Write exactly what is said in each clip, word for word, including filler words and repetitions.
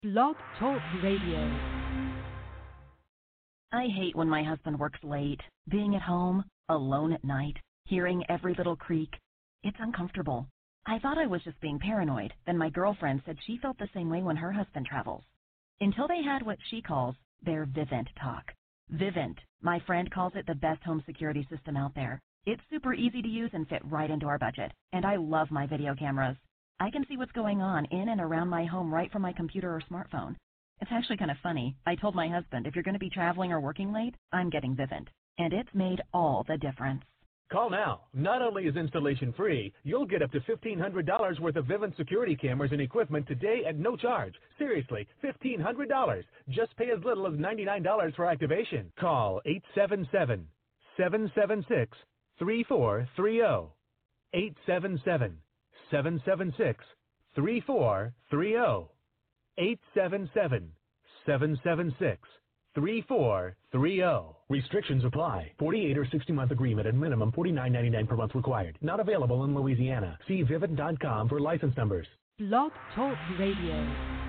Blog Talk Radio. I hate when my husband works late, being at home, alone at night, hearing every little creak. It's uncomfortable. I thought I was just being paranoid. Then my girlfriend said she felt the same way when her husband travels. Until they had what she calls their Vivint talk. Vivint, my friend calls it the best home security system out there. It's super easy to use and fit right into our budget. And I love my video cameras. I can see what's going on in and around my home right from my computer or smartphone. It's actually kind of funny. I told my husband, if you're going to be traveling or working late, I'm getting Vivint. And it's made all the difference. Call now. Not only is installation free, you'll get up to fifteen hundred dollars worth of Vivint security cameras and equipment today at no charge. Seriously, fifteen hundred dollars. Just pay as little as ninety-nine dollars for activation. Call eight seven seven, seven seven six, three four three zero. eight seven seven, seven seven six, three four three zero. eight seven seven, seven seven six, three four three zero. Restrictions apply. forty-eight or sixty month agreement and minimum forty-nine ninety-nine per month required. Not available in Louisiana. See Vivint dot com for license numbers. Blog Talk Radio.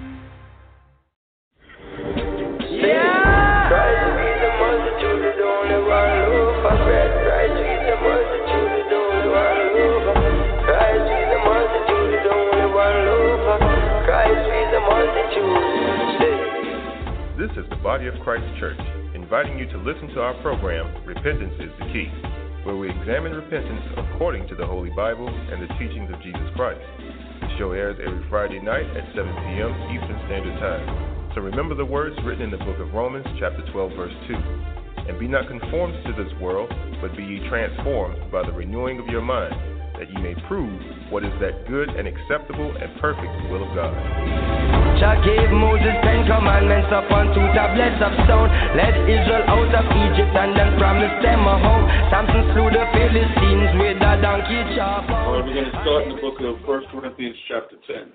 Yeah! Try to be the multitude, the only one look for bread. Try to be the multitude, the only one look for. Try to be the multitude, the only one look for. Christ be the multitude. This is the Body of Christ Church, inviting you to listen to our program, Repentance is the Key, where we examine repentance according to the Holy Bible and the teachings of Jesus Christ. The show airs every Friday night at seven p.m. Eastern Standard Time. So remember the words written in the book of Romans, chapter twelve, verse two. And be not conformed to this world, but be ye transformed by the renewing of your mind, that ye may prove what is that good and acceptable and perfect will of God. Jah gave Moses ten commandments upon two tablets of stone. Led Israel out of Egypt and then promised them a home. Samson slew the Philistines with a donkey chop. All right, we're going to start in the book of First Corinthians chapter ten.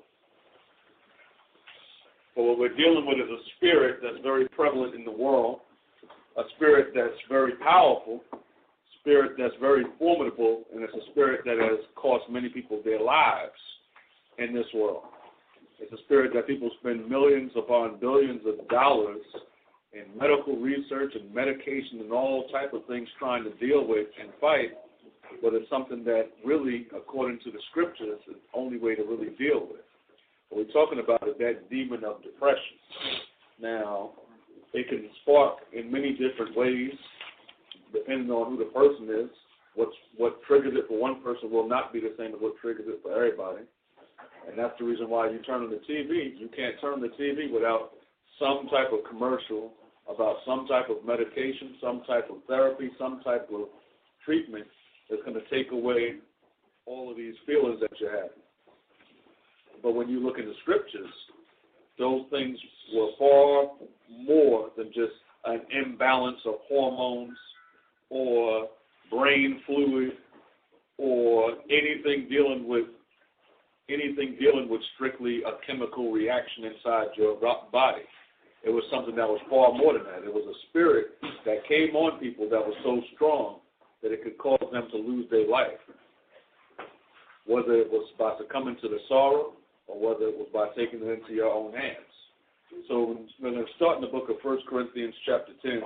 But what we're dealing with is a spirit that's very prevalent in the world, a spirit that's very powerful, a spirit that's very formidable, and it's a spirit that has cost many people their lives in this world. It's a spirit that people spend millions upon billions of dollars in medical research and medication and all type of things trying to deal with and fight, but it's something that really, according to the scriptures, is the only way to really deal with. What we're talking about is that demon of depression. Now, it can spark in many different ways, depending on who the person is. What's, what triggers it for one person will not be the same as what triggers it for everybody. And that's the reason why you turn on the T V. You can't turn the T V without some type of commercial about some type of medication, some type of therapy, some type of treatment that's going to take away all of these feelings that you have. But when you look in the scriptures, those things were far more than just an imbalance of hormones or brain fluid or anything dealing with anything dealing with strictly a chemical reaction inside your body. It was something that was far more than that. It was a spirit that came on people that was so strong that it could cause them to lose their life, whether it was by succumbing to the sorrow or whether it was by taking it into your own hands. So we're going to start in the book of First Corinthians chapter ten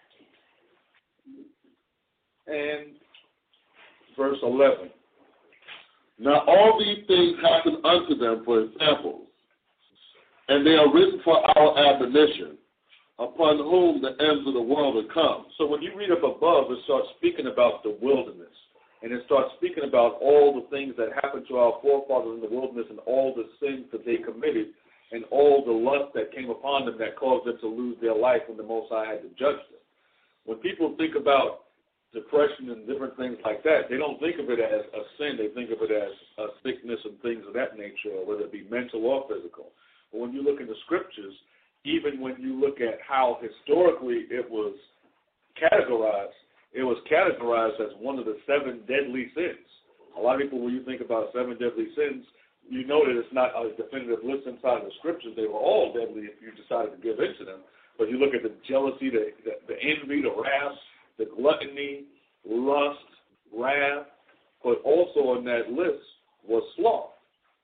and verse eleven. Now all these things happen unto them for examples, and they are written for our admonition, upon whom the ends of the world are come. So when you read up above, it starts speaking about the wilderness, and it starts speaking about all the things that happened to our forefathers in the wilderness and all the sins that they committed and all the lust that came upon them that caused them to lose their life when the Most High had to judge them. When people think about depression and different things like that, they don't think of it as a sin. They think of it as a sickness and things of that nature, whether it be mental or physical. But when you look in the scriptures, even when you look at how historically it was categorized, it was categorized as one of the seven deadly sins. A lot of people, when you think about seven deadly sins, you know that it's not a definitive list inside of the scriptures. They were all deadly if you decided to give into them. But you look at the jealousy, the, the, the envy, the wrath, the gluttony, lust, wrath, but also on that list was sloth.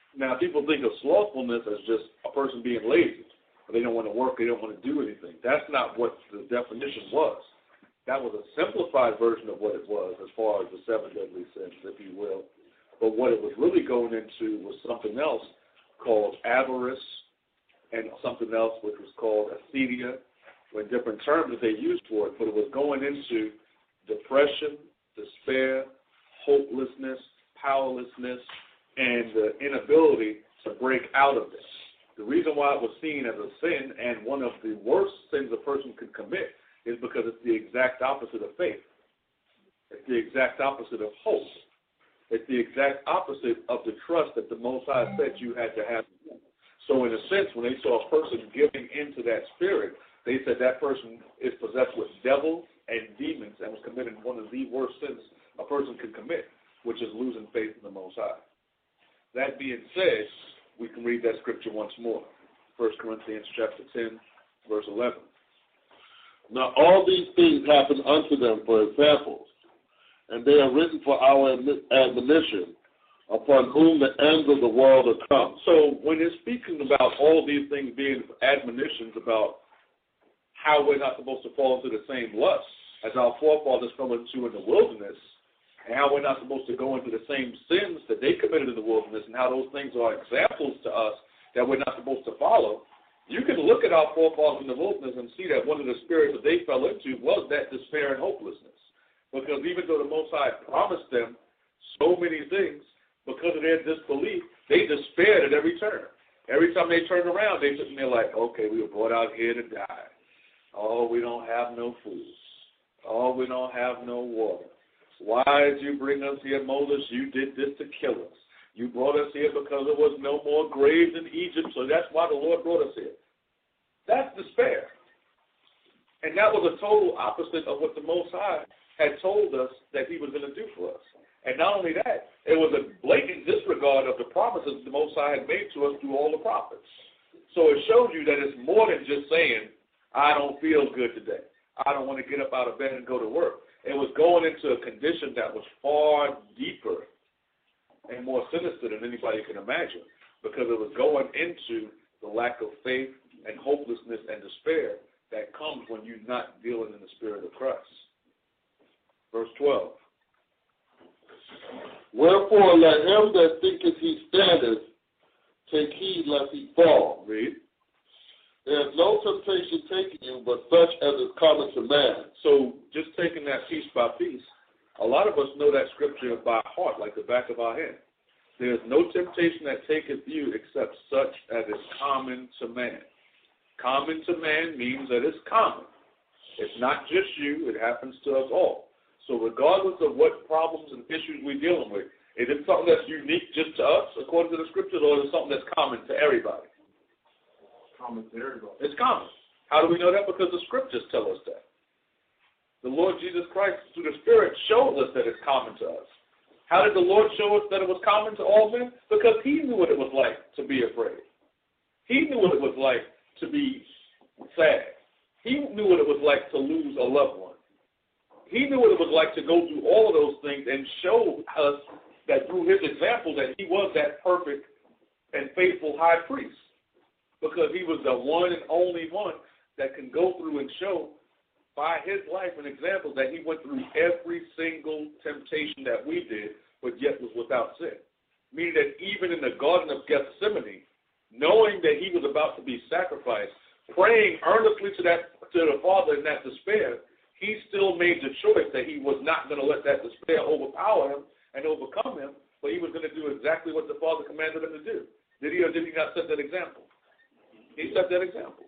Now, people think of slothfulness as just a person being lazy. They don't want to work. They don't want to do anything. That's not what the definition was. That was a simplified version of what it was as far as the seven deadly sins, if you will. But what it was really going into was something else called avarice and something else which was called acedia, with different terms that they used for it. But it was going into depression, despair, hopelessness, powerlessness, and the inability to break out of this. The reason why it was seen as a sin and one of the worst sins a person could commit is because it's the exact opposite of faith. It's the exact opposite of hope. It's the exact opposite of the trust that the Most High said you had to have. So in a sense, when they saw a person giving into that spirit, they said that person is possessed with devils and demons and was committing one of the worst sins a person can commit, which is losing faith in the Most High. That being said, we can read that scripture once more. First Corinthians chapter ten, verse eleven. Now all these things happen unto them for examples, and they are written for our admonition, upon whom the ends of the world are come. So when it's speaking about all these things being admonitions about how we're not supposed to fall into the same lust as our forefathers fell into in the wilderness, and how we're not supposed to go into the same sins that they committed in the wilderness, and how those things are examples to us that we're not supposed to follow, you can look at our forefathers in the wilderness and see that one of the spirits that they fell into was that despair and hopelessness. Because even though the Most High promised them so many things, because of their disbelief, they despaired at every turn. Every time they turned around, they sitting there like, okay, we were brought out here to die. Oh, we don't have no food. Oh, we don't have no water. Why did you bring us here, Moses? You did this to kill us. You brought us here because there was no more graves in Egypt, so that's why the Lord brought us here. That's despair. And that was a total opposite of what the Most High had told us that he was going to do for us. And not only that, it was a blatant disregard of the promises the Most High had made to us through all the prophets. So it showed you that it's more than just saying, I don't feel good today. I don't want to get up out of bed and go to work. It was going into a condition that was far deeper and more sinister than anybody can imagine, because it was going into the lack of faith and hopelessness and despair that comes when you're not dealing in the spirit of Christ. Verse twelve. Wherefore let him that thinketh he standeth take heed lest he fall. Read. There is no temptation taking you, but such as is common to man. So just taking that piece by piece, a lot of us know that scripture by heart, like the back of our hand. There is no temptation that taketh you except such as is common to man. Common to man means that it's common. It's not just you, it happens to us all. So regardless of what problems and issues we're dealing with, is it something that's unique just to us, according to the scriptures, or is it something that's common to everybody? Common to everybody. It's common. How do we know that? Because the scriptures tell us that. The Lord Jesus Christ, through the Spirit, shows us that it's common to us. How did the Lord show us that it was common to all men? Because he knew what it was like to be afraid. He knew what it was like to be sad. He knew what it was like to lose a loved one. He knew what it was like to go through all of those things and show us that through his example that he was that perfect and faithful high priest. Because he was the one and only one that can go through and show by his life and example that he went through every single temptation that we did, but yet was without sin. Meaning that even in the Garden of Gethsemane, knowing that he was about to be sacrificed, praying earnestly to that to the Father in that despair, he still made the choice that he was not going to let that despair overpower him and overcome him, but he was going to do exactly what the Father commanded him to do. Did he or did he not set that example? He set that example.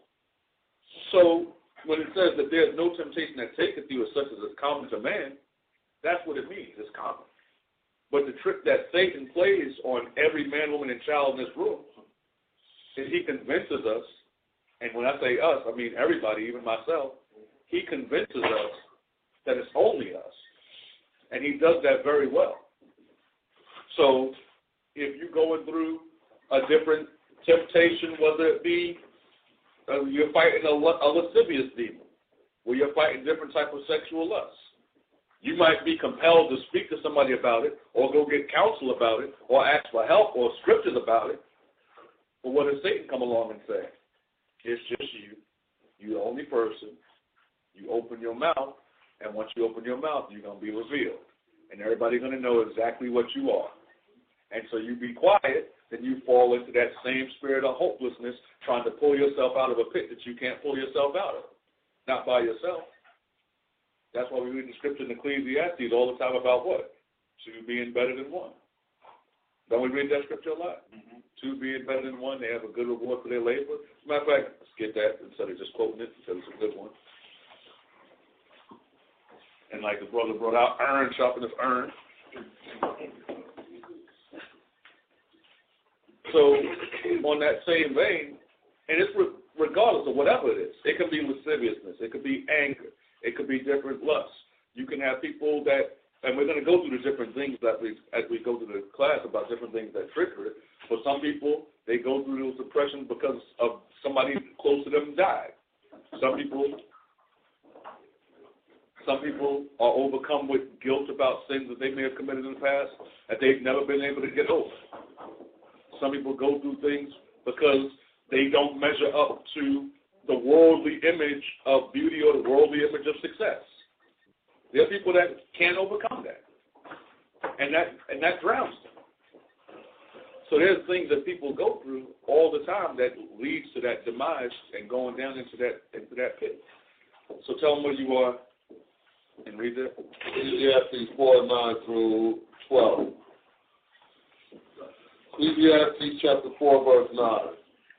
So when it says that there is no temptation that taketh you as such as is common to man, that's what it means. It's common. But the trick that Satan plays on every man, woman, and child in this room is he convinces us, and when I say us, I mean everybody, even myself, he convinces us that it's only us. And he does that very well. So if you're going through a different temptation, whether it be uh, you're fighting a, a lascivious demon, where you're fighting different type of sexual lust, You might be compelled to speak to somebody about it, or go get counsel about it, or ask for help or scriptures about it. But what does Satan come along and say? It's just you. You're the only person. You open your mouth, and once you open your mouth, you're going to be revealed. And everybody's going to know exactly what you are. And so you be quiet, then you fall into that same spirit of hopelessness, trying to pull yourself out of a pit that you can't pull yourself out of. Not by yourself. That's why we read the scripture in Ecclesiastes all the time about what? Two being better than one. Don't we read that scripture a lot? Mm-hmm. Two being better than one, they have a good reward for their labor. As a matter of fact, let's get that instead of just quoting it, because it's a good one. And like the brother brought out, iron sharpeneth iron. So on that same vein, and it's re- regardless of whatever it is, it could be lasciviousness, it could be anger, it could be different lusts. You can have people that, and we're going to go through the different things that we, as we go through the class about different things that trigger it. For some people, they go through those depressions because of somebody close to them died. Some people, some people are overcome with guilt about sins that they may have committed in the past that they've never been able to get over. Some people go through things because they don't measure up to the worldly image of beauty or the worldly image of success. There are people that can't overcome that, and that and that drowns them. So there's things that people go through all the time that leads to that demise and going down into that into that pit. So tell them where you are and read that. Ecclesiastes four, nine through twelve. Ecclesiastes chapter four, verse nine.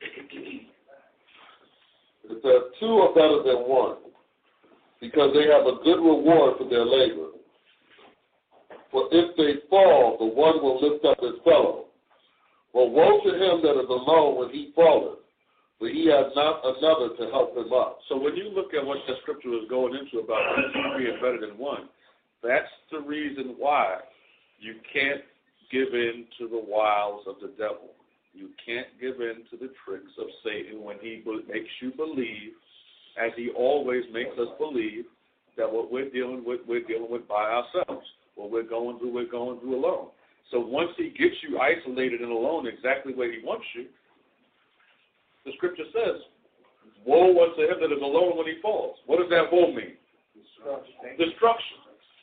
It says, two are better than one, because they have a good reward for their labor. For if they fall, the one will lift up his fellow. But woe to him that is alone when he falleth, for he has not another to help him up. So when you look at what the scripture is going into about being better than one, that's the reason why you can't give in to the wiles of the devil. You can't give in to the tricks of Satan when he makes you believe, as he always makes us believe, that what we're dealing with, we're dealing with by ourselves. What we're going through, we're going through alone. So once he gets you isolated and alone exactly where he wants you, the scripture says, woe unto him that is alone when he falls. What does that woe mean? Destruction. Destruction.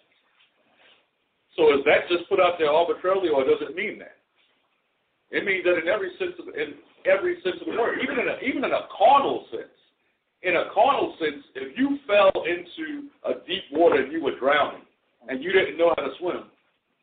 So is that just put out there arbitrarily, or does it mean that? It means that in every sense of in every sense of the word, even in a, even in a carnal sense. In a carnal sense, if you fell into a deep water and you were drowning and you didn't know how to swim,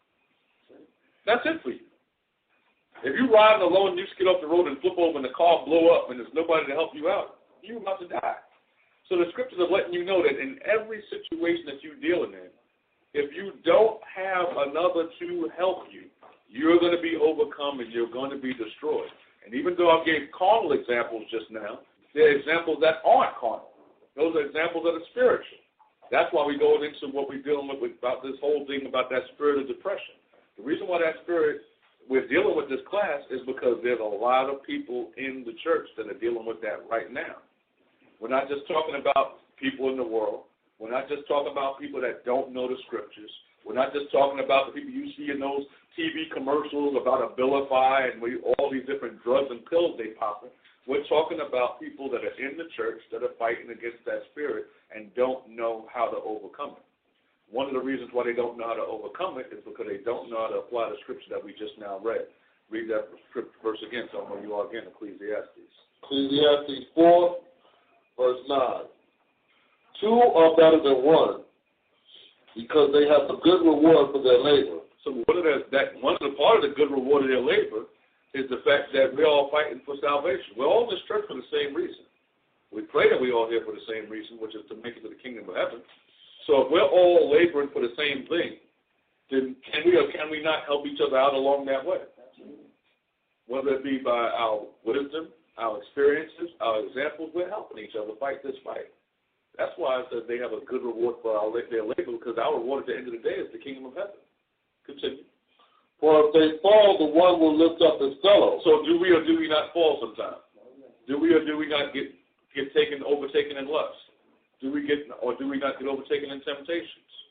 that's it for you. If you're riding alone and you skid off the road and flip over and the car blow up and there's nobody to help you out, you're about to die. So the scriptures are letting you know that in every situation that you're dealing in, if you don't have another to help you, you're going to be overcome and you're going to be destroyed. And even though I gave carnal examples just now, there are examples that aren't carnal. Those are examples that are spiritual. That's why we go into what we're dealing with, with about this whole thing about that spirit of depression. The reason why that spirit, we're dealing with this class is because there's a lot of people in the church that are dealing with that right now. We're not just talking about people in the world. We're not just talking about people that don't know the scriptures. We're not just talking about the people you see in those T V commercials about Abilify and we, all these different drugs and pills they popping. We're talking about people that are in the church that are fighting against that spirit and don't know how to overcome it. One of the reasons why they don't know how to overcome it is because they don't know how to apply the scripture that we just now read. Read that verse again. Tell them where you are again, Ecclesiastes. Ecclesiastes four, verse nine. Two are better than one, because they have a good reward for their labor. So one of the, that one of the part of the good reward of their labor is the fact that we're all fighting for salvation. We're all in this church for the same reason. We pray that we're all here for the same reason, which is to make it to the kingdom of heaven. So if we're all laboring for the same thing, then can we or can we not help each other out along that way? Whether it be by our wisdom, our experiences, our examples, we're helping each other fight this fight. That's why I said they have a good reward for our, their labor, because our reward at the end of the day is the kingdom of heaven. Continue. For if they fall, the one will lift up his fellow. So do we or do we not fall sometimes? Do we or do we not get, get taken, overtaken in lust? Do we get, or do we not get overtaken in temptations?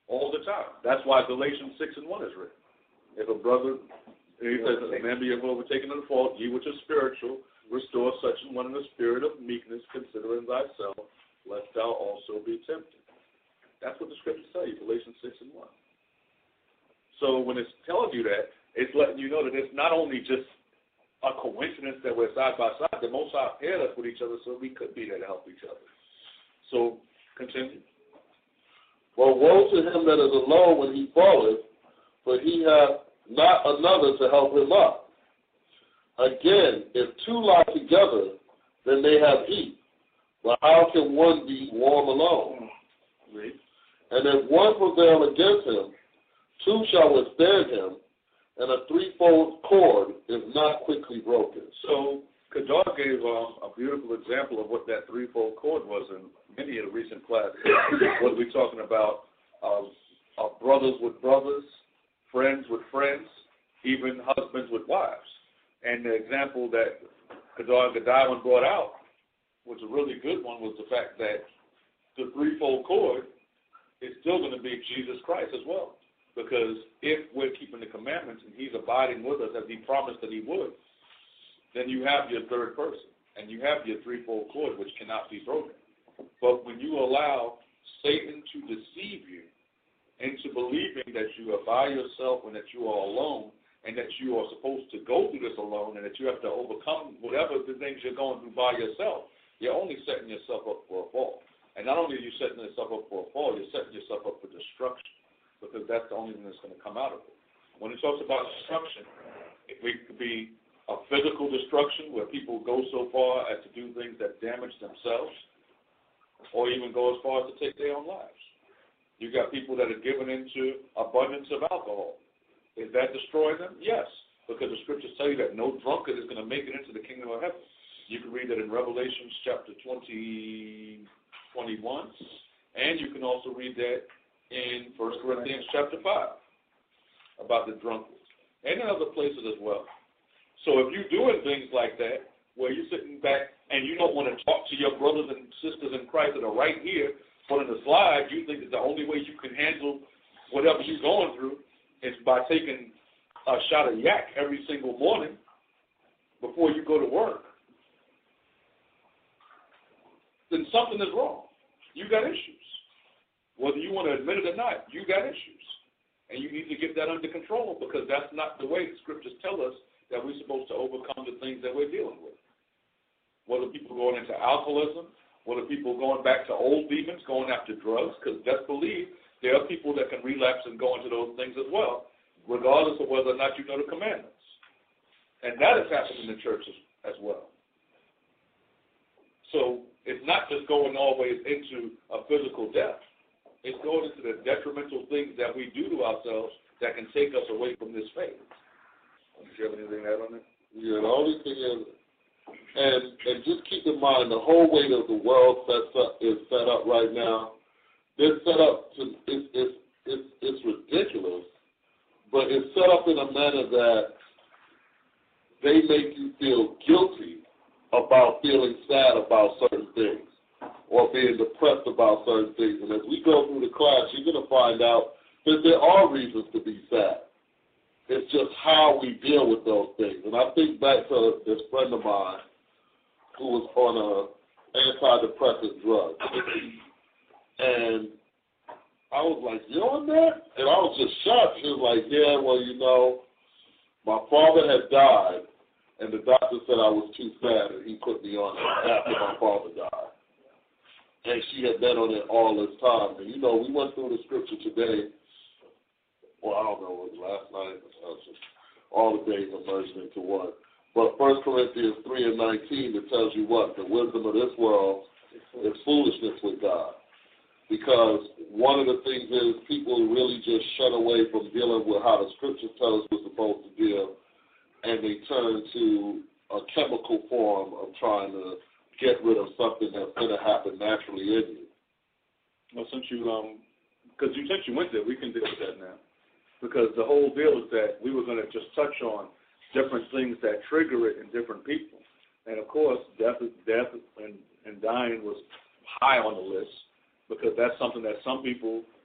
all the time. That's why Galatians six and one is written. If a brother, he says, a man be overtaken in the fault, ye which are spiritual, restore such an one in the spirit of meekness, considering thyself, lest thou also be tempted. That's what the scriptures tell you, Galatians six and one. So when it's telling you that, it's letting you know that it's not only just a coincidence that we're side by side, the Most High paired us with each other so we could be there to help each other. So, continue. Well, woe to him that is alone when he falleth, for he hath not another to help him up. Again, if two lie together, then they have heat. But how can one be warm alone? Read. And if one prevail against him, two shall withstand him, and a threefold cord is not quickly broken. So, Kadar gave um, a beautiful example of what that threefold cord was in many of the recent classes. What we're talking about, um, uh, brothers with brothers, friends with friends, even husbands with wives. And the example that Kadar Godwin brought out, which was a really good one, was the fact that the threefold cord is still going to be Jesus Christ as well. Because if we're keeping the commandments and he's abiding with us as he promised that he would, then you have your third person and you have your threefold cord, which cannot be broken. But when you allow Satan to deceive you into believing that you are by yourself and that you are alone and that you are supposed to go through this alone and that you have to overcome whatever the things you're going through by yourself, you're only setting yourself up for a fall. And not only are you setting yourself up for a fall, you're setting yourself up for destruction, because that's the only thing that's going to come out of it. When it talks about destruction, it could be a physical destruction where people go so far as to do things that damage themselves, or even go as far as to take their own lives. You got people that are given into abundance of alcohol. Is that destroying them? Yes, because the scriptures tell you that no drunkard is going to make it into the kingdom of heaven. You can read that in Revelations chapter twenty, twenty-one, and you can also read that in First Corinthians chapter five about the drunkards, and in other places as well. So if you're doing things like that, where you're sitting back and you don't want to talk to your brothers and sisters in Christ that are right here, but in the slide, you think that the only way you can handle whatever you're going through is by taking a shot of yak every single morning before you go to work, then something is wrong. You got issues. Whether you want to admit it or not, you got issues. And you need to get that under control, because that's not the way the scriptures tell us that we're supposed to overcome the things that we're dealing with. Whether people going into alcoholism, whether people going back to old demons, going after drugs, because just believe there are people that can relapse and go into those things as well, regardless of whether or not you know the commandments. And that is happening in the churches as well. So it's not just going always into a physical death. It's going into the detrimental things that we do to ourselves that can take us away from this faith. Do you have anything to add on that? Yeah, the only thing is, and and just keep in mind, the whole way that the world sets up is set up right now. They're set up to it's it's it's, it's ridiculous, but it's set up in a manner that they make you feel guilty about feeling sad about certain things or being depressed about certain things. And as we go through the class, you're going to find out that there are reasons to be sad. It's just how we deal with those things. And I think back to this friend of mine who was on a antidepressant drug. And I was like, you on that? And I was just shocked. She was like, yeah, well, you know, my father had died, and the doctor said I was too sad, and he put me on it after my father died. And she had been on it all this time. And, you know, we went through the scripture today. Well, I don't know, it was last night. All the days are merged into one. But First Corinthians three and nineteen, it tells you what? The wisdom of this world is foolishness with God. Because one of the things is people really just shut away from dealing with how the scriptures tell us we're supposed to deal, and they turn to a chemical form of trying to get rid of something that's going to happen naturally in you. Well, since you, um, because you, since you went there, we can deal with that now. Because the whole deal is that we were going to just touch on different things that trigger it in different people. And, of course, death, death and, and dying was high on the list, because that's something that some people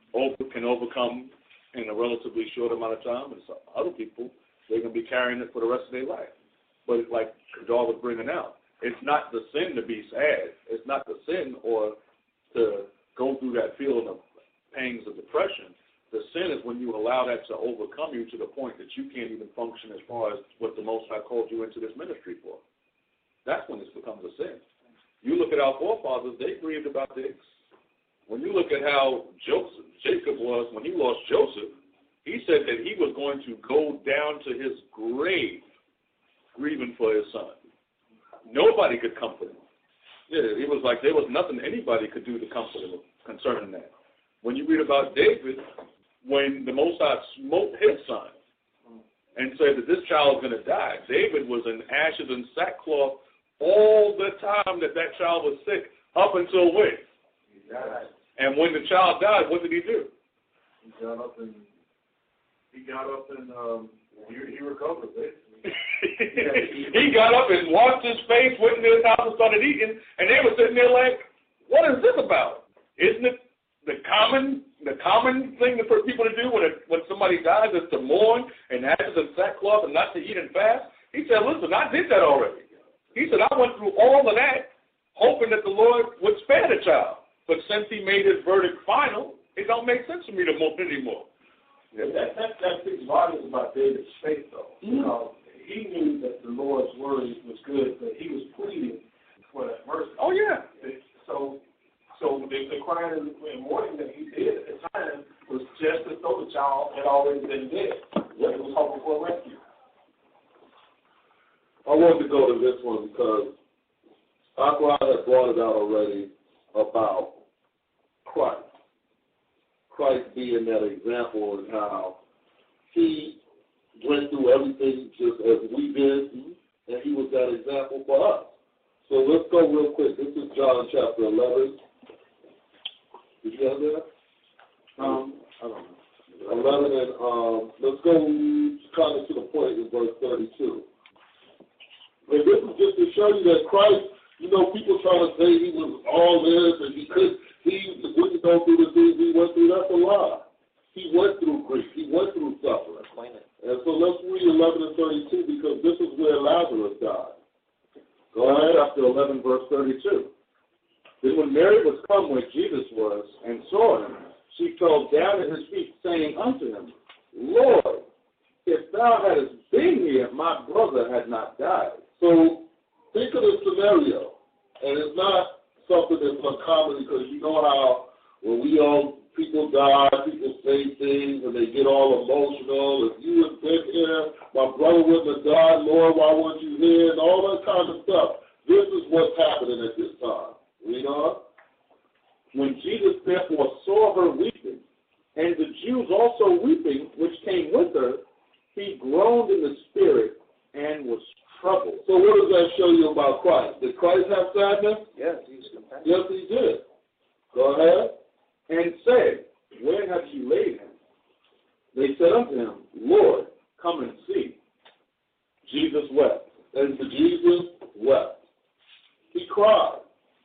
over, can overcome in a relatively short amount of time, and some other people, they're going to be carrying it for the rest of their life. But like Kadar was bringing out, it's not the sin to be sad. It's not the sin or to go through that feeling of pangs of depression. The sin is when you allow that to overcome you to the point that you can't even function as far as what the Most High called you into this ministry for. That's when this becomes a sin. You look at our forefathers, they grieved about this. When you look at how Joseph, Jacob was when he lost Joseph, he said that he was going to go down to his grave grieving for his son. Nobody could comfort him. Yeah, it was like there was nothing anybody could do to comfort him concerning that. When you read about David, when the Most High smote his son and said that this child is going to die, David was in ashes and sackcloth all the time that that child was sick, up until when? He died. And when the child died, what did he do? He got up and he got up and um, he, he recovered basically. He got up and washed his face, went into his house and started eating, and they were sitting there like, what is this about? Isn't it the common the common thing for people to do when it, when somebody dies is to mourn and ashes and sackcloth and not to eat and fast? He said, listen, I did that already. He said, I went through all of that hoping that the Lord would spare the child. But since he made his verdict final, it don't make sense for me to mourn anymore. Yeah, that, that, that speaks volumes about David's faith, though. Mm-hmm. Because he knew that the Lord's word was good, but he was pleading for that mercy. Oh, yeah. So so the, the crying and mourning that he did at the time was just as though the child had already been dead. But he was hoping for a rescue. I wanted to go to this one because Aqua had brought it out already about Christ. Christ being that example and how he went through everything just as we did, and he was that example for us. So let's go real quick. This is John chapter eleven. Did you have that? Um, I don't know. eleven, and um, let's go kind of to the point in verse thirty-two. And this is just to show you that Christ, you know, people try to say he was all this and he could, he wouldn't go through the things he went through. That's a lie. He went through grief. He went through suffering. And so let's read eleven and thirty-two because this is where Lazarus died. Go ahead. Chapter eleven, verse thirty-two. Then when Mary was come where Jesus was and saw him, she fell down at his feet, saying unto him, Lord, if thou hadst been here, my brother had not died. So think of the scenario, and it's not something that's uncommon because you know how when we all people die, people say things and they get all emotional. If you had been here, my brother wouldn't have died. Lord, why weren't you here? And all that kind of stuff. This is what's happening at this time. You know? When Jesus therefore saw her weeping, and the Jews also weeping, which came with her, he groaned in the spirit and was troubled. So what does that show you about Christ? Did Christ have sadness? Yes, he was compassionate. Yes, he did. Go ahead. And said, where have you laid him? They said unto him, Lord, come and see. Jesus wept. And Jesus wept. He cried.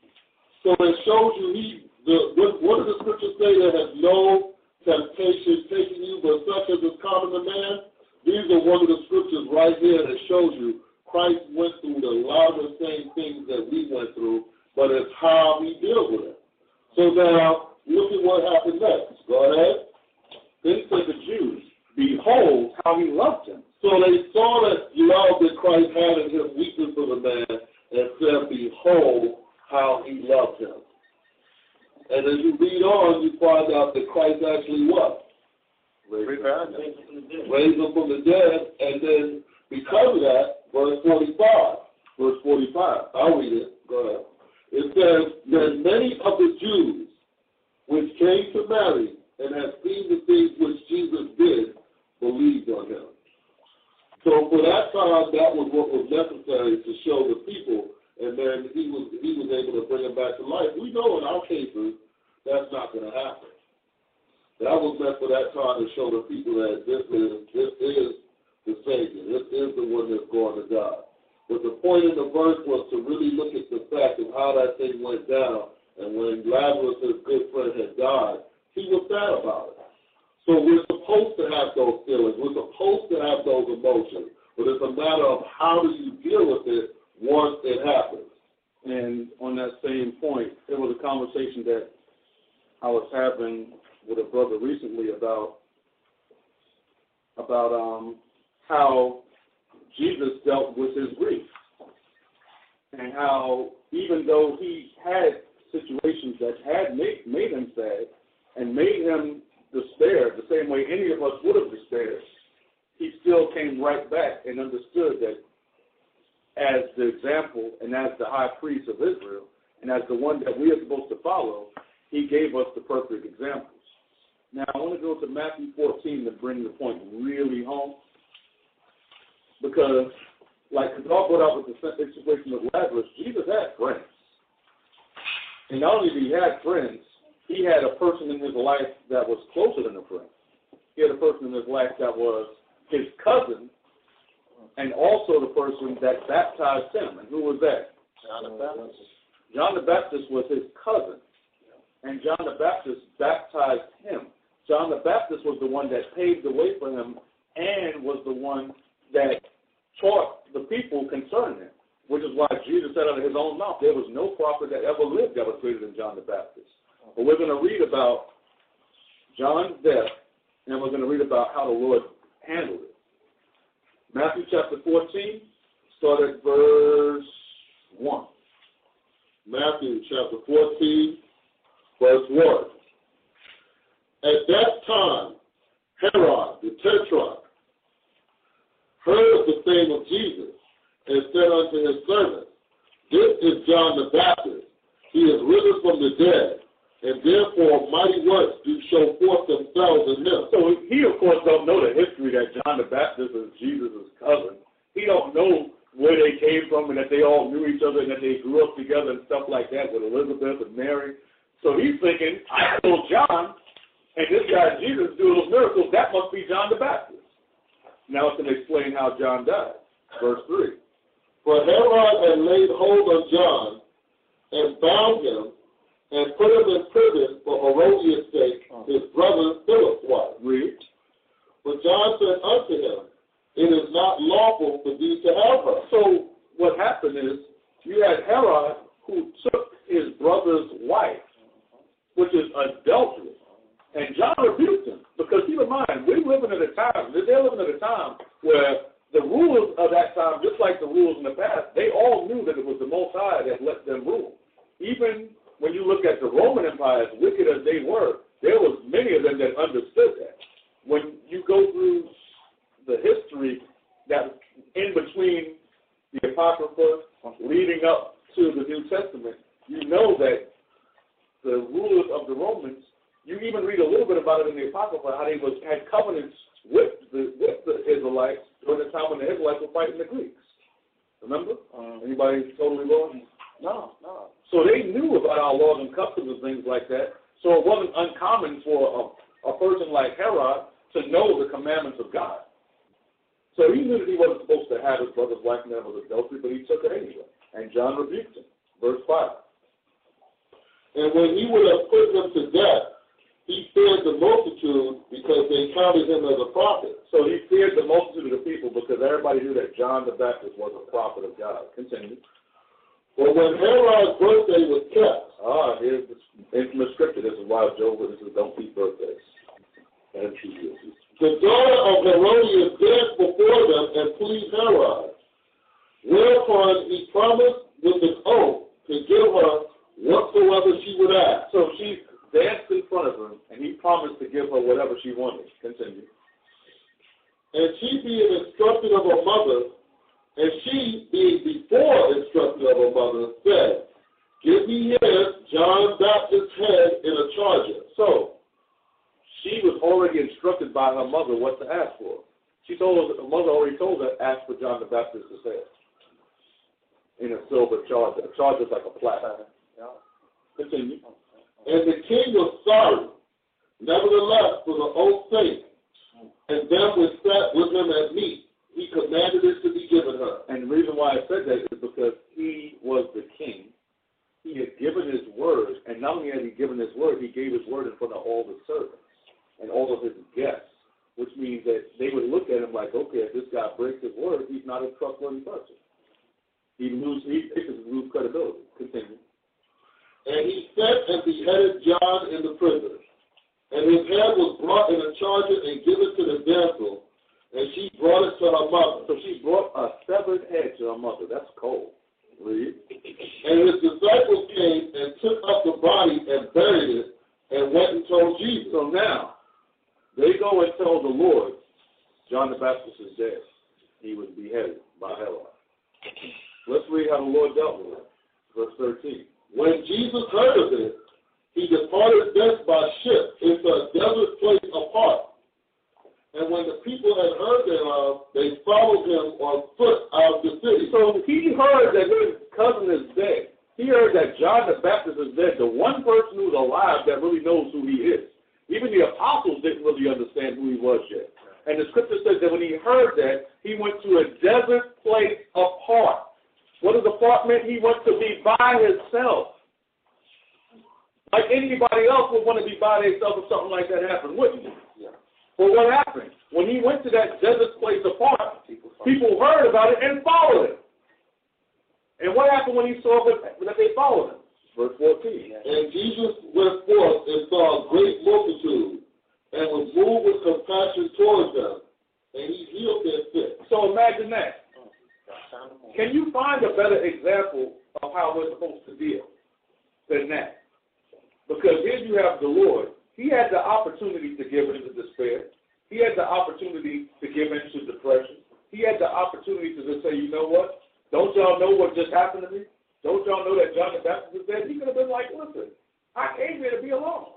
So it shows you, he. The, what, what does the scripture say? There has no temptation taking you, but such as is common to man. These are one of the scriptures right here that shows you Christ went through a lot of the same things that we went through, but it's how he deals with it. So now, look at what happened next. Go ahead. Then said the Jews, behold how he loved him. So they saw that love that Christ had in him weeping for the man and said, behold how he loved him. And as you read on, you find out that Christ actually what? Raised him from the dead. And then because of that, verse forty-five. Verse forty-five. I'll read it. Go ahead. It says, that many of the Jews which came to Mary and had seen the things which Jesus did, believed on him. So for that time, that was what was necessary to show the people, and then he was he was able to bring him back to life. We know in our cases, that's not going to happen. That was meant for that time to show the people that this is this is the Savior. This is the one that's going to die. But the point in the verse was to really look at the fact of how that thing went down. And when Lazarus, his good friend, had died, he was sad about it. So we're supposed to have those feelings. We're supposed to have those emotions. But it's a matter of how do you deal with it once it happens. And on that same point, there was a conversation that I was having with a brother recently about about um, how Jesus dealt with his grief, and how even though he had situations that had made, made him sad and made him despair the same way any of us would have despaired, he still came right back and understood that as the example and as the high priest of Israel and as the one that we are supposed to follow, he gave us the perfect examples. Now, I want to go to Matthew fourteen to bring the point really home, because, like we all brought out with the situation with Lazarus, Jesus had friends. And not only did he have friends, he had a person in his life that was closer than a friend. He had a person in his life that was his cousin, and also the person that baptized him. And who was that? John the Baptist. John the Baptist was his cousin, and John the Baptist baptized him. John the Baptist was the one that paved the way for him and was the one that taught the people concerning him, which is why Jesus said out of his own mouth, there was no prophet that ever lived that was greater than John the Baptist. But we're going to read about John's death, and we're going to read about how the Lord handled it. Matthew chapter fourteen, start at verse one. Matthew chapter fourteen, verse one. At that time, Herod the Tetrarch heard of the fame of Jesus and said unto his servants, This is John the Baptist. He is risen from the dead, and therefore mighty works do show forth themselves in him. So he, of course, don't know the history that John the Baptist is Jesus' cousin. He don't know where they came from and that they all knew each other and that they grew up together and stuff like that with Elizabeth and Mary. So he's thinking, I know John, and this guy Jesus doing those miracles, that must be John the Baptist. Now it's going to explain how John died. Verse three. For Herod had laid hold on John and bound him and put him in prison for Herodias' sake, his brother Philip's wife. Read. But John said unto him, It is not lawful for thee to have her. So what happened is you had Herod who took his brother's wife, which is adultery. And John rebuked him because keep in mind, we're living at a time, they're living at a time where the rulers of that time, just like the rulers in the past, they all knew that it was the Most High that let them rule. Even when you look at the Roman Empire, as wicked as they were, there was many of them that understood that. When you go through the history that in between the Apocrypha leading up to the New Testament, you know that the rulers of the Romans, you even read a little bit about it in the Apocrypha, how they was, had covenants with the, with the Israelites during the time when the Israelites were fighting the Greeks. Remember? Um, Anybody totally wrong? No, no. So they knew about our laws and customs and things like that. So it wasn't uncommon for a, a person like Herod to know the commandments of God. So he knew that he wasn't supposed to have his brother's wife and that was adultery, but he took it anyway. And John rebuked him. Verse five. And when he would have put him to death, he feared the multitude because they counted him as a prophet. So he feared the multitude of the people because everybody knew that John the Baptist was a prophet of God. Continue. But when Herod's birthday was kept, ah, here's the infamous scripture. This is why Job witnesses don't keep birthdays. And the daughter of Herodias danced before them and pleased Herod. Whereupon he promised with an oath to give her whatsoever she would ask. So she danced in front of him, and he promised to give her whatever she wanted. Continue. And she being instructed of her mother, and she being before instructed of her mother, said, Give me here John Baptist's head in a charger. So she was already instructed by her mother what to ask for. She told her, her mother already told her, ask for John the Baptist's head in a silver charger. A charger is like a platter. Continue. And the king was sorry. Nevertheless, for the oath's sake, and them which sat with him at meat, he commanded it to be given her. And the reason why I said that is because he was the king. He had given his word, and not only had he given his word, he gave his word in front of all the servants and all of his guests, which means that they would look at him like, okay, if this guy breaks his word, he's not a trustworthy person. He lose, he faces lose credibility. Continue. And he sent and beheaded John in the prison. And his head was brought in a charger and given to the damsel, and she brought it to her mother. So she brought a severed head to her mother. That's cold. Read. And his disciples came and took up the body and buried it and went and told Jesus. So now, they go and tell the Lord, John the Baptist is dead. He was beheaded by Herod. Let's read how the Lord dealt with it. Verse thirteen. When Jesus heard of it, he departed thence by ship into a desert place apart. And when the people had heard thereof, they followed him on foot out of the city. So he heard that his cousin is dead. He heard that John the Baptist is dead. The one person who's alive that really knows who he is. Even the apostles didn't really understand who he was yet. And the scripture says that when he heard that, he went to a desert place apart. What does apart mean? He went to be by himself. Like anybody else would want to be by themselves if something like that happened, wouldn't you? Yeah. But what happened? When he went to that desert place apart, people heard about it and followed him. And what happened when he saw that they followed him? Verse fourteen. And Jesus went forth and saw a great multitude, and was moved with compassion towards them, and he healed their sick. So imagine that. Can you find a better example of how we're supposed to deal than that? Because here you have the Lord. He had the opportunity to give into despair. He had the opportunity to give into depression. He had the opportunity to just say, you know what? Don't y'all know what just happened to me? Don't y'all know that John the Baptist is dead? He could have been like, listen, I came here to be alone.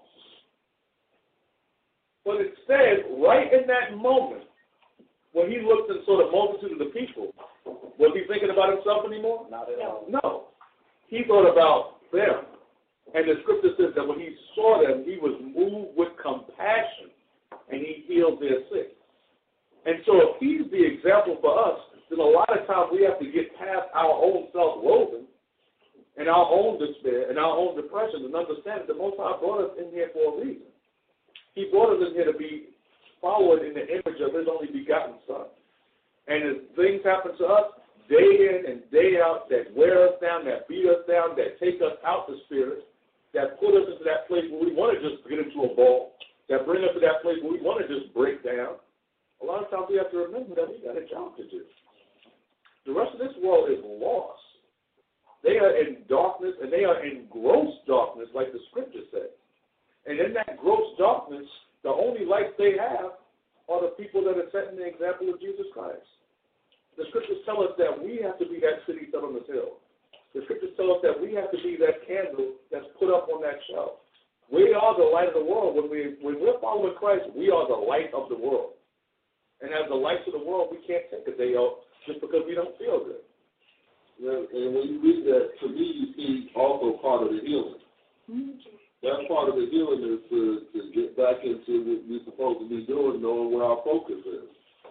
But instead, right in that moment, when he looked and saw the multitude of the people, was he thinking about himself anymore? Not at all. No. He thought about them. And the scripture says that when he saw them, he was moved with compassion, and he healed their sick. And so if he's the example for us, then a lot of times we have to get past our own self-loathing and our own despair and our own depression and understand that the Most High brought us in here for a reason. He brought us in here to be followed in the image of his only begotten Son. And as things happen to us, day in and day out, that wear us down, that beat us down, that take us out the spirit, that put us into that place where we want to just get into a ball, that bring us to that place where we want to just break down, a lot of times we have to remember that we got a job to do. The rest of this world is lost. They are in darkness, and they are in gross darkness, like the scripture says. And in that gross darkness, the only lights they have are the people that are setting the example of Jesus Christ. The scriptures tell us that we have to be that city set on this hill. The scriptures tell us that we have to be that candle that's put up on that shelf. We are the light of the world. When, we, when we're following Christ, we are the light of the world. And as the lights of the world, we can't take a day off just because we don't feel good. Yeah, and when you read that, to me, you see also part of the healing. Mm-hmm. That part of the healing is to, to get back into what we're supposed to be doing, knowing where our focus is.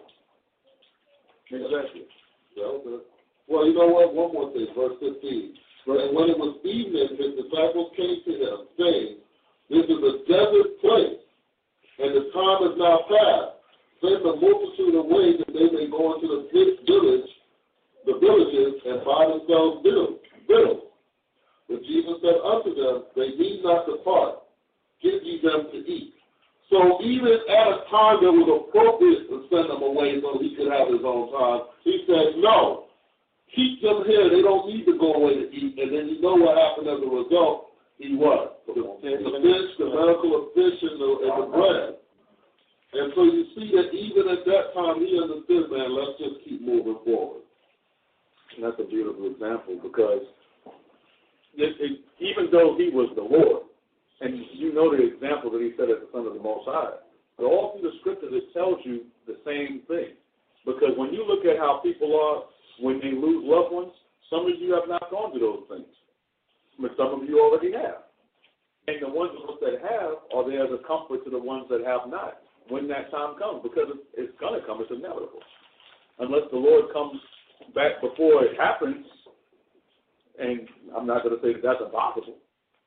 Exactly. Yeah, okay. Well, you know what? One more thing, verse fifteen. And when it was evening, his disciples came to him, saying, this is a desert place, and the time is now past. Send the multitude away that they may go into the village, the villages, and buy themselves victuals. But Jesus said unto them, they need not depart. Give ye them to eat. So even at a time that was appropriate to send them away so he could have his own time, he said, no, keep them here. They don't need to go away to eat. And then you know what happened as a result? He what? The, the fish, the miracle of fish and the, and the bread. And so you see that even at that time he understood, man, let's just keep moving forward. And that's a beautiful example because it, it, even though he was the Lord, and you know the example that he set as the Son of the Most High, but all through the scriptures it tells you the same thing. Because when you look at how people are when they lose loved ones, some of you have not gone through those things. But some of you already have. And the ones of us that have are there as a comfort to the ones that have not when that time comes, because it's going to come. It's inevitable. Unless the Lord comes back before it happens, and I'm not going to say that that's impossible,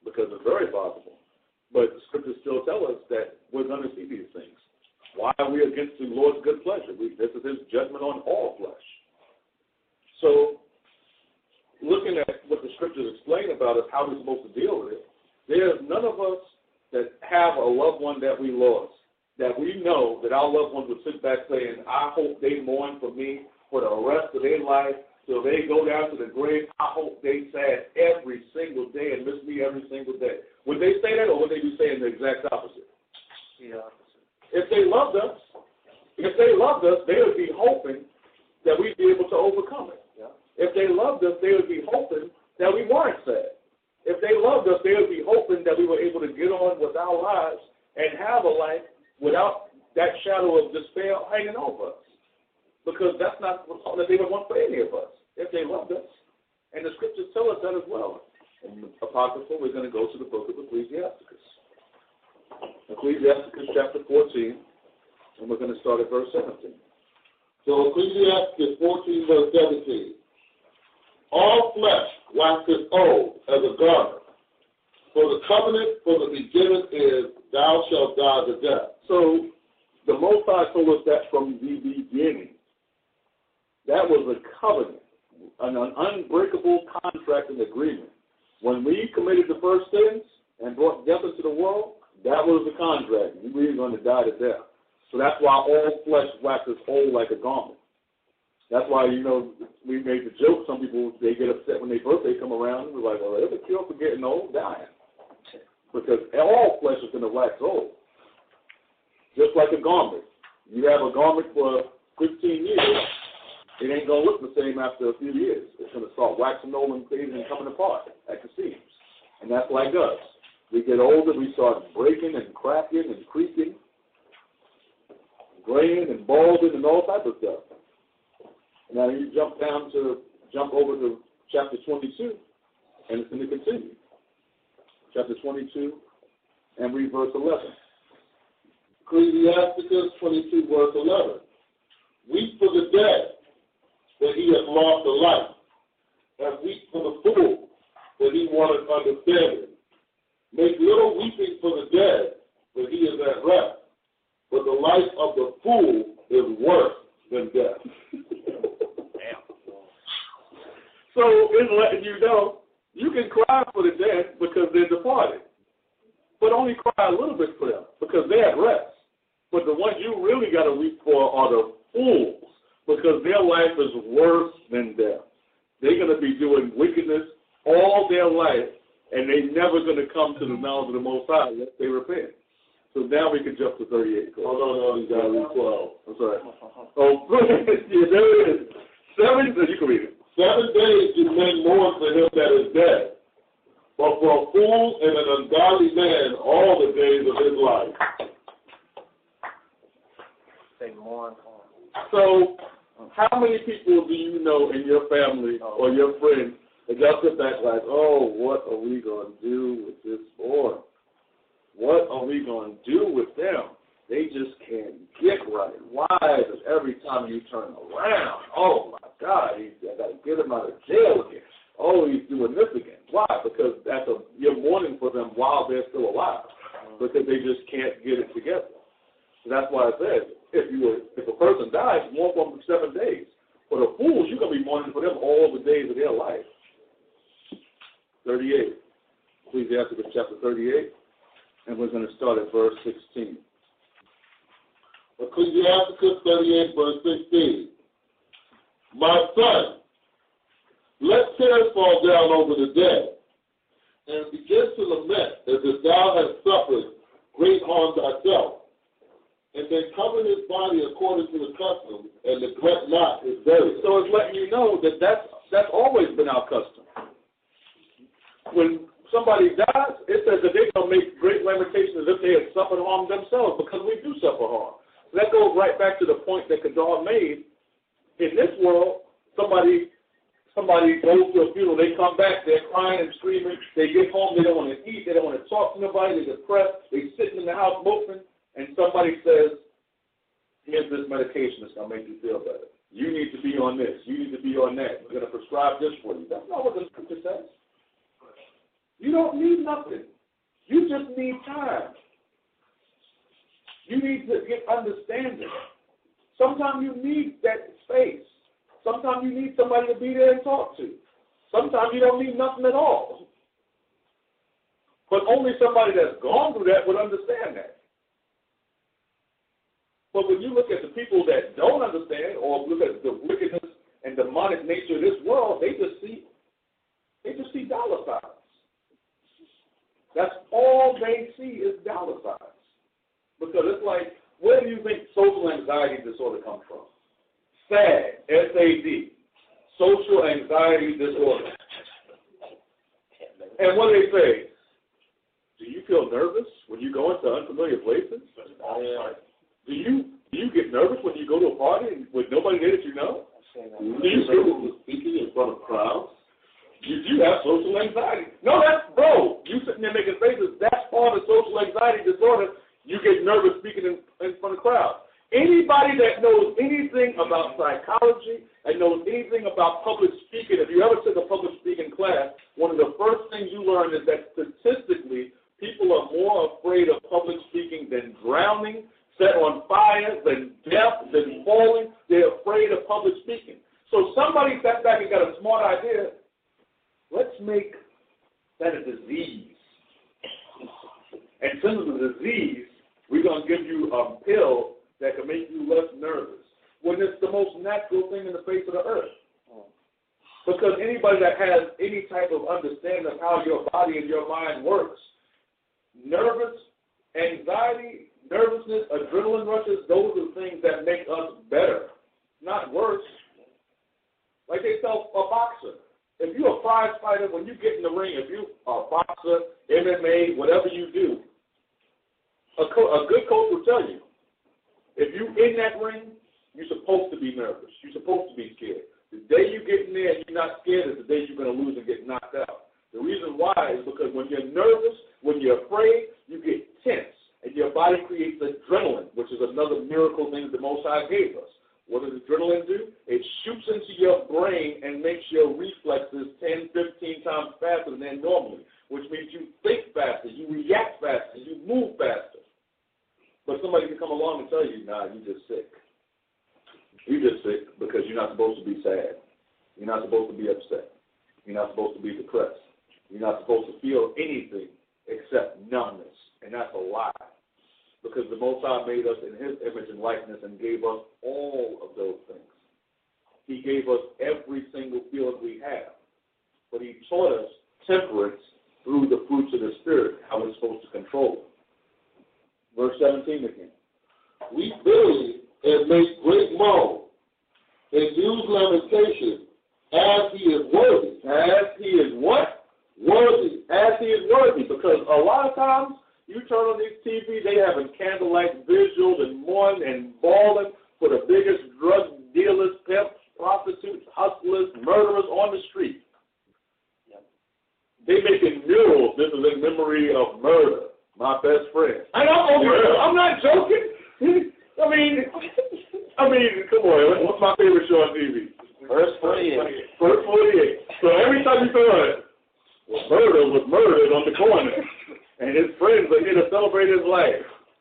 because it's very possible. But the scriptures still tell us that we're going to see these things. Why are we against the Lord's good pleasure? We, this is his judgment on all flesh. So, looking at what the scriptures explain about us, how we're supposed to deal with it, there's none of us that have a loved one that we lost, that we know that our loved ones would sit back saying, I hope they mourn for me for the rest of their life till they go down to the grave. I hope they sad every single day and miss me every single day. Would they say that, or would they be saying the exact opposite? Yeah. If they loved us, if they loved us, they would be hoping that we'd be able to overcome it. Yeah. If they loved us, they would be hoping that we weren't sad. If they loved us, they would be hoping that we were able to get on with our lives and have a life without that shadow of despair hanging over us. Because that's not something that they would want for any of us, if they loved us. And the scriptures tell us that as well. In Apocrypha, we're going to go to the book of Ecclesiasticus. Ecclesiasticus chapter fourteen, and we're going to start at verse seventeen. So Ecclesiastes fourteen, verse seventeen. All flesh waxeth old as a garment, for the covenant for the beginning is, thou shalt die the death. So the Most High told us that from the beginning. That was a covenant, an, an unbreakable contract and agreement. When we committed the first sins and brought death into the world, that was the contract. We were going to die to death. So that's why all flesh waxes old like a garment. That's why, you know, we made the joke. Some people, they get upset when their birthday come around. We're like, well, there's a cure for getting old, dying. Because all flesh is going to wax old. Just like a garment. You have a garment for fifteen years, it ain't going to look the same after a few years. It's going to start waxing old and fading and coming apart at the seams. And that's like us. We get older, we start breaking and cracking and creaking, graying and balding and all type of stuff. Now you jump down to, jump over to chapter twenty-two, and it's going to continue. Chapter twenty-two, and read verse eleven. Ecclesiasticus twenty-two, verse eleven. Weep for the dead, that he hath lost a life, and weep for the fool, that he wanted understanding. Make little weeping for the dead, that he is at rest, but the life of the fool is worse than death. So it's letting you know you can cry for the dead because they're departed, but only cry a little bit for them because they're at rest. But the ones you really got to weep for are the fools because their life is worse than death. They're going to be doing wickedness all their life, and they're never going to come to the knowledge of the Most High unless they repent. So now we can jump to thirty-eight. Oh, no, no, you got to read twelve. I'm sorry. Oh, yeah, there it is. Seven, you can read it. Seven days do men mourn for him that is dead, but for a fool and an ungodly man all the days of his life. They mourn. So, how many people do you know in your family or your friends that y'all sit back like, oh, what are we going to do with this boy? What are we going to do with them? They just can't get right. Why is it every time you turn around, oh, my God, he's, I got to get him out of jail again. Oh, he's doing this again. Why? Because that's a, you're mourning for them while they're still alive because they just can't get it together. So that's why I said, if you were, if a person dies, you mourn for them for seven days. For the fools, you're going to be mourning for them all the days of their life. thirty-eight. Ecclesiasticus chapter thirty-eight. And we're going to start at verse sixteen. Ecclesiasticus thirty-eight, verse sixteen. My son, let tears fall down over the dead, and begin to lament as if thou hast suffered great harm thyself, and then cover his body according to the custom, and neglect not his burial. So it's letting you know that that's, that's always been our custom. When somebody dies, it says that they're going to make great lamentations as if they had suffered harm themselves, because we do suffer harm. So that goes right back to the point that Kadar made. In this world, somebody somebody goes to a funeral, they come back, they're crying and screaming, they get home, they don't want to eat, they don't want to talk to nobody, they're depressed, they're sitting in the house moping, and somebody says, here's this medication that's going to make you feel better. You need to be on this. You need to be on that. We're going to prescribe this for you. That's not what the scripture says. You don't need nothing. You just need time. You need to get understanding. Sometimes you need that space. Sometimes you need somebody to be there and talk to. Sometimes you don't need nothing at all. But only somebody that's gone through that would understand that. But when you look at the people that don't understand or look at the wickedness and demonic nature of this world, they just see they just see dollar signs. That's all they see is dollar signs. Because it's like, where do you think social anxiety disorder comes from? S A D, S A D, social anxiety disorder. And what do they say? Do you feel nervous when you go into unfamiliar places? Do you do you get nervous when you go to a party with nobody there that you know? Do you feel speaking in front of crowds? You do have social anxiety. No, that's, bro, you sitting there making faces, that's part of social anxiety disorder. You get nervous speaking in, in front of crowds. Anybody that knows anything about psychology and knows anything about public speaking, if you ever took a public speaking class, one of the first things you learn is that statistically, people are more afraid of public speaking than drowning, set on fire, than death, than falling. They're afraid of public speaking. So somebody sat back and got a smart idea. Let's make that a disease. And since it's a disease, we're going to give you a pill that can make you less nervous. When it's the most natural thing in the face of the earth. Because anybody that has any type of understanding of how your body and your mind works, nervous, anxiety, nervousness, adrenaline rushes, those are things that make us better, not worse. Like they tell a boxer. If you're a prize fighter, when you get in the ring, if you're a boxer, M M A, whatever you do, a, co- a good coach will tell you, if you're in that ring, you're supposed to be nervous. You're supposed to be scared. The day you get in there and you're not scared is the day you're going to lose and get knocked out. The reason why is because when you're nervous, when you're afraid, you get tense, and your body creates adrenaline, which is another miracle thing the Most High gave us. What does adrenaline do? It shoots into your brain and makes your reflexes ten, fifteen times faster than normally, which means you think faster, you react faster, you move faster. But somebody can come along and tell you, nah, you're just sick. You're just sick because you're not supposed to be sad. You're not supposed to be upset. You're not supposed to be depressed. You're not supposed to feel anything except numbness, and that's a lie. Because the Most High made us in His image and likeness and gave us all of those things. He gave us every single feeling we have. But He taught us temperance through the fruits of the Spirit, how we're supposed to control it. Verse seventeen again. We bitterly and make great moan and use lamentation as He is worthy. As He is what? Worthy. As He is worthy. Because a lot of times, you turn on these T V, they having candlelight visuals and mourning and bawling for the biggest drug dealers, pimps, prostitutes, hustlers, murderers on the street. Yep. They making murals. This is in memory of murder, my best friend. And I'm, over, I'm not joking. I mean, I mean, come on. What's my favorite show on T V? Verse forty-eight. Verse forty-eight. So every time you turn on it, well, murder was murdered on the corner. And his friends are here to celebrate his life.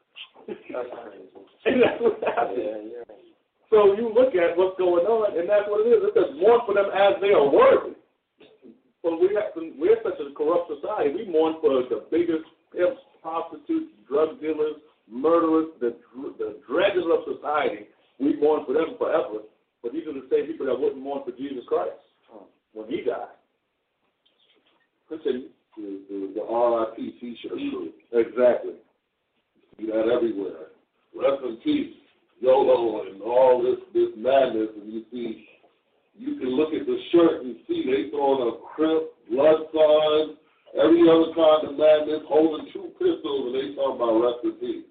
And that's what happens. Yeah, yeah. So you look at what's going on, and that's what it is. It says, mourn for them as they are worthy. Well, we have to, we're such a corrupt society. We mourn for the biggest pimps, prostitutes, drug dealers, murderers, the, the dregs of society. We mourn for them forever. But these are the same people that wouldn't mourn for Jesus Christ when He died. Continue. The, the, the R I P T-shirt. Exactly. You see that everywhere. Rest in peace, YOLO, and all this this madness. And you see, you can look at the shirt and see they throwing a crip, blood sign, every other kind of madness, holding two pistols, and they talking about rest in peace.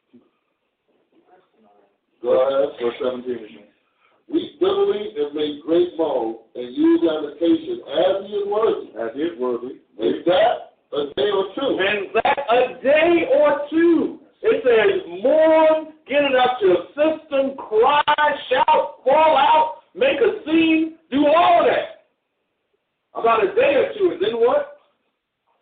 Go ahead. Verse seventeen. We bitterly and make great moan and use lamentation as He is worthy. As He is worthy. Make that a day or two. And that a day or two. It says, mourn, get it out your system, cry, shout, fall out, make a scene, do all of that. About a day or two, and then what?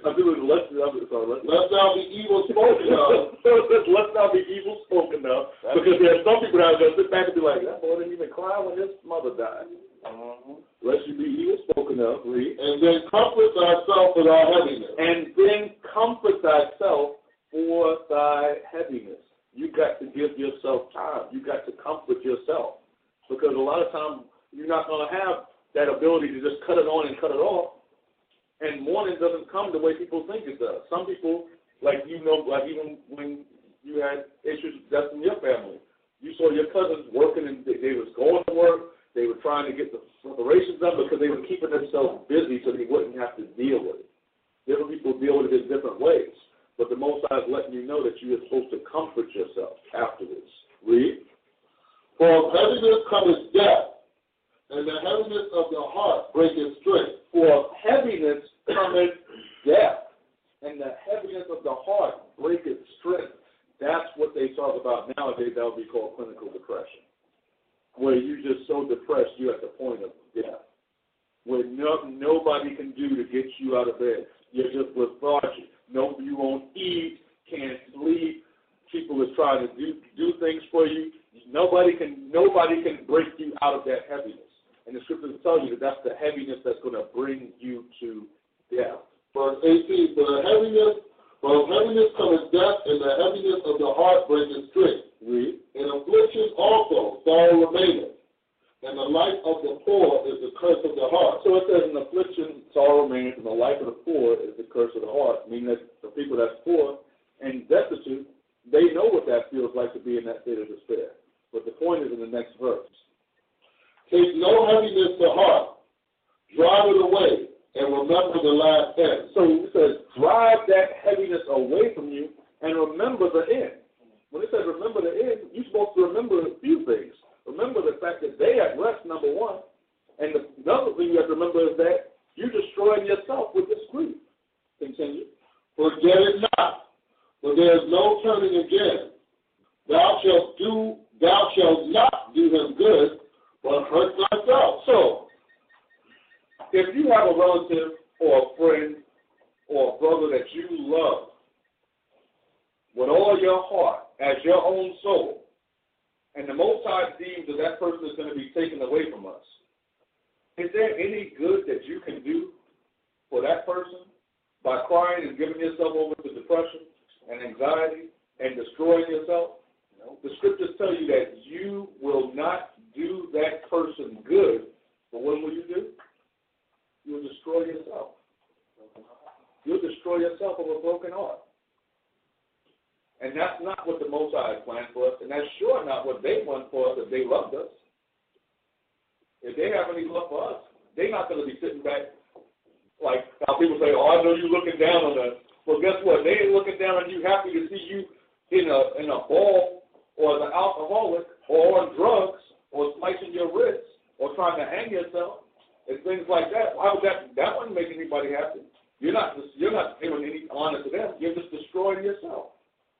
I do it. Let's, sorry, let's, let's not be evil spoken of. Let's not be evil spoken of. Because there are some people that are going to sit back and be like, that boy didn't even cry when his mother died. Uh-huh. Lest you be evil spoken of, read. And then comfort thyself with our heaviness. And then comfort thyself for thy heaviness. You got to give yourself time. You got to comfort yourself. Because a lot of times you're not going to have that ability to just cut it on and cut it off. And mourning doesn't come the way people think it does. Some people, like you know, like even when you had issues that's in your family, you saw your cousins working and they, they was going to work. They were trying to get the preparations done because they were keeping themselves busy so they wouldn't have to deal with it. Different people deal with it in different ways. But the Most High is letting you know that you are supposed to comfort yourself afterwards. Read. For heaviness cometh death, and the heaviness of the heart breaketh strength. For heaviness cometh death, and the heaviness of the heart breaketh strength. That's what they talk about nowadays. That would be called clinical depression, where you're just so depressed you're at the point of death, where no, nobody can do to get you out of bed. You're just lethargic. No, you won't eat, can't sleep. People are trying to do do things for you. Nobody can nobody can break you out of that heaviness. And the scriptures tell you that that's the heaviness that's going to bring you to death. Verse eighteen, for the heaviness, for heaviness cometh death, and the heaviness of the heart breaketh strength. Read. In affliction also sorrow remaineth, and the life of the poor is the curse of the heart. So it says, in affliction sorrow remaineth, and the life of the poor is the curse of the heart. Meaning that the people that's poor and destitute, they know what that feels like to be in that state of despair. But the point is in the next verse. Take no heaviness to heart. Drive it away and remember the last end. So it says, drive that heaviness away from you and remember the end. When it says remember the end, you're supposed to remember a few things. Remember the fact that they at rest, number one. And the another thing you have to remember is that you're destroying yourself with this grief. Continue. Forget it not, for there is no turning again. Thou shalt do, thou shalt not do him good, but hurt thyself. So, if you have a relative or a friend or a brother that you love with all your heart as your own soul, and the Most High deems that that person is going to be taken away from us, is there any good that you can do for that person by crying and giving yourself over to depression and anxiety and destroying yourself? No. The scriptures tell you that you will not do that person good, but what will you do? You'll destroy yourself. You'll destroy yourself of a broken heart. And that's not what the Most High planned for us, and that's sure not what they want for us if they loved us. If they have any love for us, they're not going to be sitting back like how people say, oh, I know you're looking down on us. Well, guess what? They ain't looking down on you, happy to see you in a in a ball or as an alcoholic or on drugs or slicing your wrists or trying to hang yourself and things like that. Why would that? That wouldn't make anybody happy. You're not you're not doing any honor to them. You're just destroying yourself.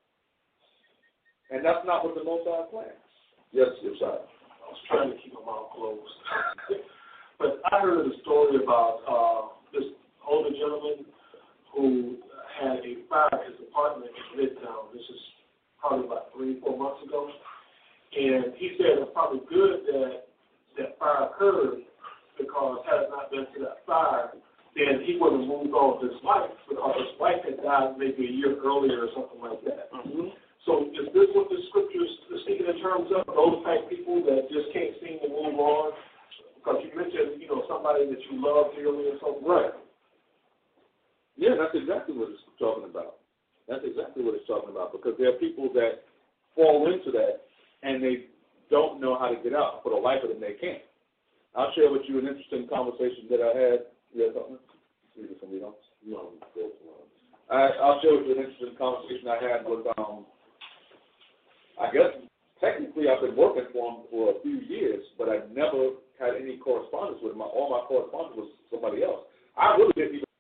And that's not what the Most High plans. Yes, yes, sir. I was trying to keep my mouth closed. But I heard a story about uh, this older gentleman who had a fire in his apartment in Midtown. This is probably about three, four months ago. And he said it was probably good that that fire occurred, because had it not been for that fire, then he would have moved on with his life, because his wife had died maybe a year earlier or something like that. Mm-hmm. So is this what the scriptures are speaking in terms of, those type of people that just can't seem to move on? Because you mentioned, you know, somebody that you love dearly or something. Right. Yeah, that's exactly what it's talking about. That's exactly what it's talking about, because there are people that fall into that and they don't know how to get out. For the life of them, they can't. I'll share with you an interesting conversation that I had. You have something? Somebody else? No. I, I'll share with you an interesting conversation I had with, um, I guess, technically I've been working for him for a few years, but I never had any correspondence with him. All my correspondence was somebody else. I really didn't even